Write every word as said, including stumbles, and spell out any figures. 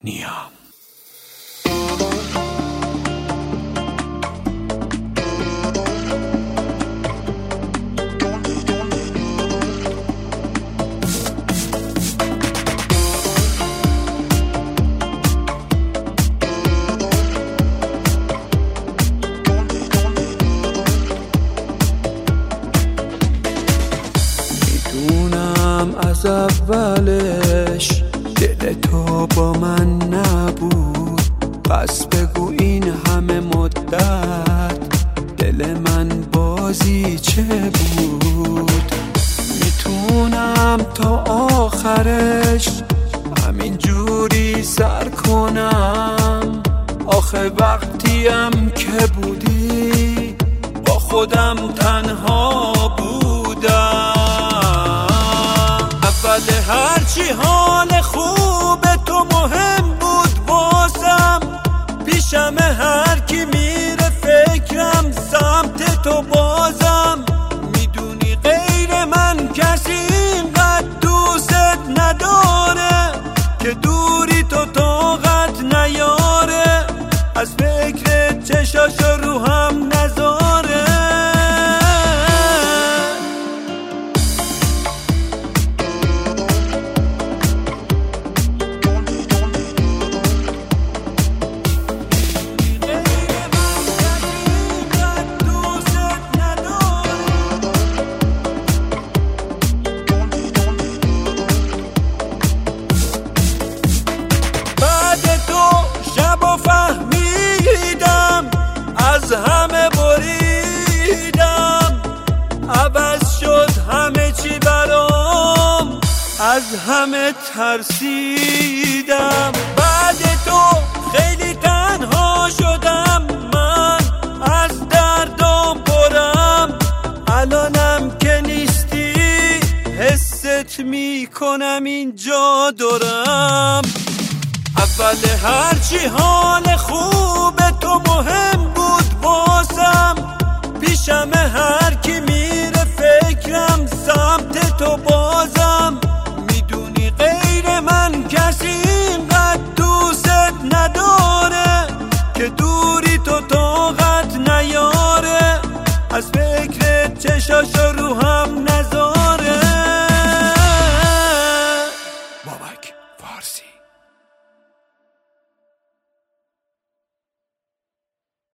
نیام. از اولش دل تو با من نبود، پس بگو این همه مدت دل من بازی چه بود؟ میتونم تا آخرش همین جوری سر کنم، آخه وقتیم که بودی با خودم تنها بودم. اول هرچی حال خوب تو مهم بود واسم، پیشم هر کی میره فکرم سمت تو بازم. میدونی غیر من کسی اینقدر دوست نداره که دوری تو طاقت نیاره، از فکر چشاشو رو هم نذاره. فهمیدم از همه بریدم، عوض شد همه چی برام، از همه ترسیدم. بعد تو خیلی تنها شدم، من از دردم پرم، الانم که نیستی حست میکنم اینجا دورم. اول هرچی حال خوب تو مهم بود واسم، پیشم هر کی میره فکرم سمت تو بازم. میدونی غیر من کسی اینقدر دوست نداره که دوری تو طاقت نیاره، از فکر چشاشو رو هم نذاره.